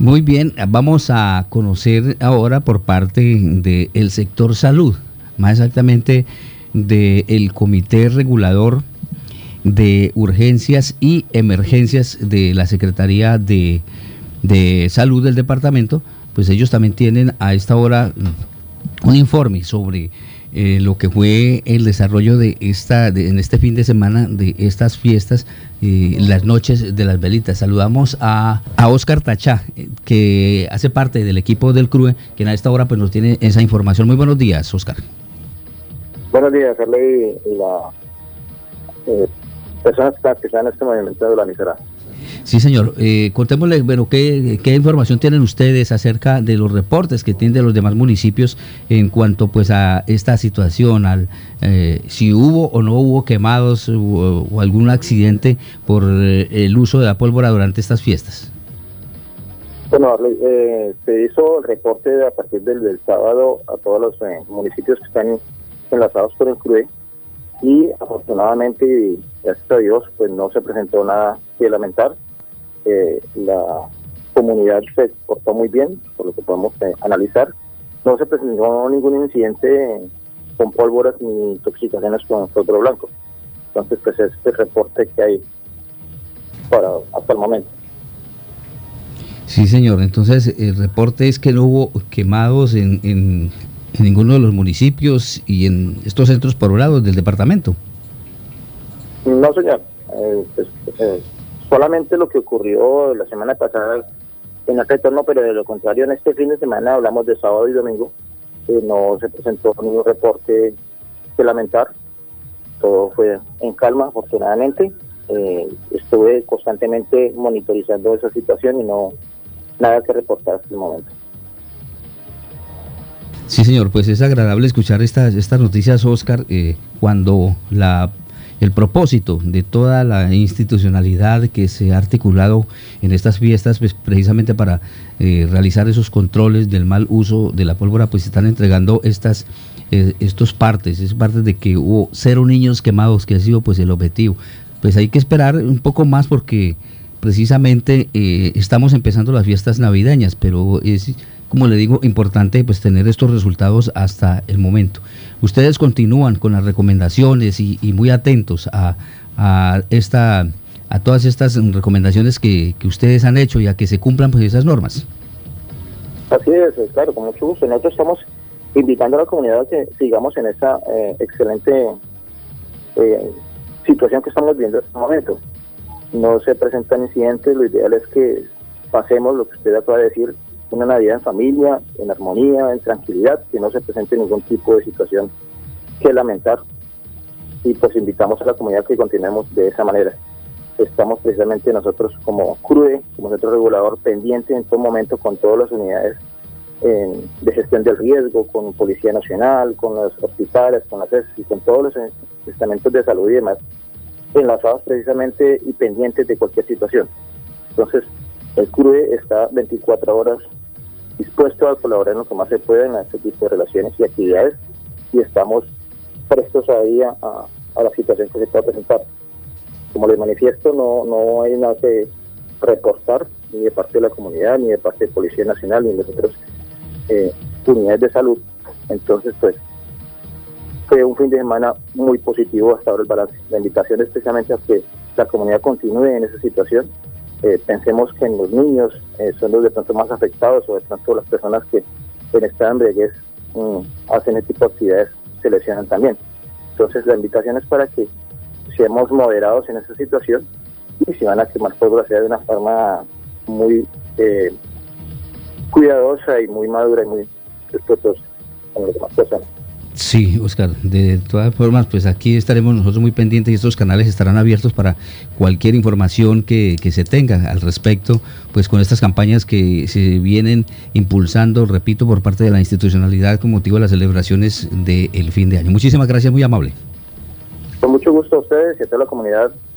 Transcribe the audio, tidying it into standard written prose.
Muy bien, vamos a conocer ahora por parte del sector salud, más exactamente del Comité Regulador de Urgencias y Emergencias de la Secretaría de Salud del departamento. Pues ellos también tienen a esta hora un informe sobre lo que fue el desarrollo en este fin de semana de estas fiestas, las noches de las velitas. Saludamos a Óscar Tachá, que hace parte del equipo del CRUE, quien a esta hora pues nos tiene esa información. Muy buenos días, Óscar. Buenos días, Carly, y la personas que están en este movimiento de la emisora. Sí, señor. Contémosle, bueno, ¿qué información tienen ustedes acerca de los reportes que tienen de los demás municipios en cuanto pues a esta situación, si hubo o no hubo quemados o algún accidente por el uso de la pólvora durante estas fiestas? Bueno, se hizo el reporte a partir del sábado a todos los municipios que están enlazados con el CRUE, y afortunadamente, gracias a Dios, pues no se presentó nada que lamentar. La comunidad se portó muy bien, por lo que podemos analizar. No se presentó ningún incidente con pólvoras ni intoxicaciones con fósforo blanco. Entonces, pues es el reporte que hay hasta el momento. Sí, señor. Entonces, el reporte es que no hubo quemados en ninguno de los municipios y en estos centros poblados del departamento. No, señor. Solamente lo que ocurrió la semana pasada en el retorno, pero de lo contrario, en este fin de semana, hablamos de sábado y domingo, no se presentó ningún reporte que lamentar. Todo fue en calma, afortunadamente. Estuve constantemente monitorizando esa situación y no nada que reportar hasta el momento. Sí, señor, pues es agradable escuchar estas noticias, Óscar, cuando el propósito de toda la institucionalidad que se ha articulado en estas fiestas, pues precisamente para realizar esos controles del mal uso de la pólvora, pues se están entregando estos partes de que hubo 0 niños quemados, que ha sido pues el objetivo. Pues hay que esperar un poco más porque precisamente estamos empezando las fiestas navideñas, pero es, como le digo, importante pues tener estos resultados hasta el momento. Ustedes continúan con las recomendaciones y muy atentos a todas estas recomendaciones que ustedes han hecho y a que se cumplan pues esas normas. Así es, claro, con mucho gusto. Nosotros estamos invitando a la comunidad a que sigamos en esa excelente situación que estamos viendo en este momento. No se presentan incidentes, lo ideal es que pasemos lo que usted acaba de decir, una Navidad en familia, en armonía, en tranquilidad, que no se presente ningún tipo de situación que lamentar, y pues invitamos a la comunidad que continuemos de esa manera. Estamos precisamente nosotros como CRUE, como centro regulador, pendiente en todo momento con todas las unidades de gestión del riesgo, con Policía Nacional, con los hospitales, con las ES y con todos los estamentos de salud y demás, enlazados precisamente y pendientes de cualquier situación. Entonces, el CRUE está 24 horas dispuesto a colaborar en lo que más se pueda en este tipo de relaciones y actividades, y estamos prestos ahí a la situación que se pueda presentar. Como les manifiesto, no hay nada que reportar, ni de parte de la comunidad, ni de parte de Policía Nacional, ni de nosotros unidades de salud. Entonces, pues, fue un fin de semana muy positivo hasta ahora el balance. La invitación es precisamente a que la comunidad continúe en esa situación. Pensemos que en los niños son los de pronto más afectados, o de pronto las personas que en estado de embriaguez hacen este tipo de actividades se lesionan también. Entonces la invitación es para que seamos moderados en esa situación, y si van a quemar pólvora sea de una forma muy cuidadosa y muy madura y muy respetuosa con las demás personas. Sí, Óscar, de todas formas, pues aquí estaremos nosotros muy pendientes y estos canales estarán abiertos para cualquier información que se tenga al respecto, pues con estas campañas que se vienen impulsando, repito, por parte de la institucionalidad con motivo de las celebraciones del fin de año. Muchísimas gracias, muy amable. Con mucho gusto a ustedes y a toda la comunidad